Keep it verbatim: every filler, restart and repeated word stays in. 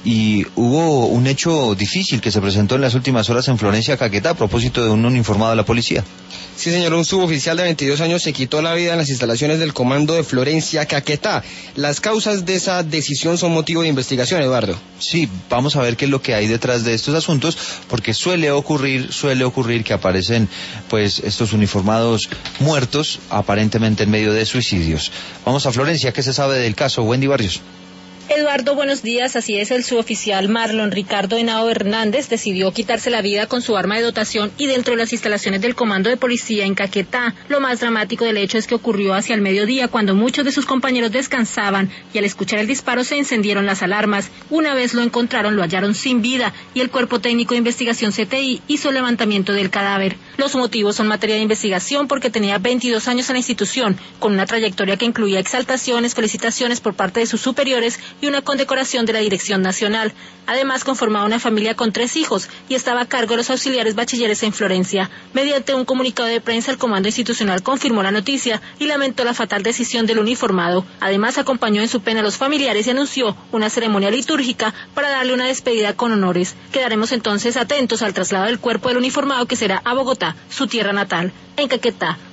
y hubo un hecho difícil que se presentó en las últimas horas en Florencia, Caquetá, a propósito de un uniformado de la policía. Sí, señor, un suboficial de veintidós años se quitó la vida en las instalaciones del comando de Florencia, Caquetá. Las causas de esa decisión son motivo de investigación, Eduardo. Sí, vamos a ver qué es lo que hay detrás de estos asuntos, porque suele ocurrir, suele ocurrir que aparecen, pues, estos uniformados muertos, aparentemente en medio de suicidios. Vamos a Florencia, ¿qué se sabe del caso? Wendy Barrios. Eduardo, buenos días. Así es, el suboficial Marlon Ricardo Henao Hernández decidió quitarse la vida con su arma de dotación y dentro de las instalaciones del comando de policía en Caquetá. Lo más dramático del hecho es que ocurrió hacia el mediodía, cuando muchos de sus compañeros descansaban y al escuchar el disparo se encendieron las alarmas. Una vez lo encontraron, lo hallaron sin vida y el Cuerpo Técnico de Investigación C T I hizo el levantamiento del cadáver. Los motivos son materia de investigación porque tenía veintidós años en la institución, con una trayectoria que incluía exaltaciones, felicitaciones por parte de sus superiores y una condecoración de la Dirección Nacional. Además, conformaba una familia con tres hijos y estaba a cargo de los auxiliares bachilleres en Florencia. Mediante un comunicado de prensa, el Comando Institucional confirmó la noticia y lamentó la fatal decisión del uniformado. Además, acompañó en su pena a los familiares y anunció una ceremonia litúrgica para darle una despedida con honores. Quedaremos entonces atentos al traslado del cuerpo del uniformado, que será a Bogotá, su tierra natal. En Caquetá,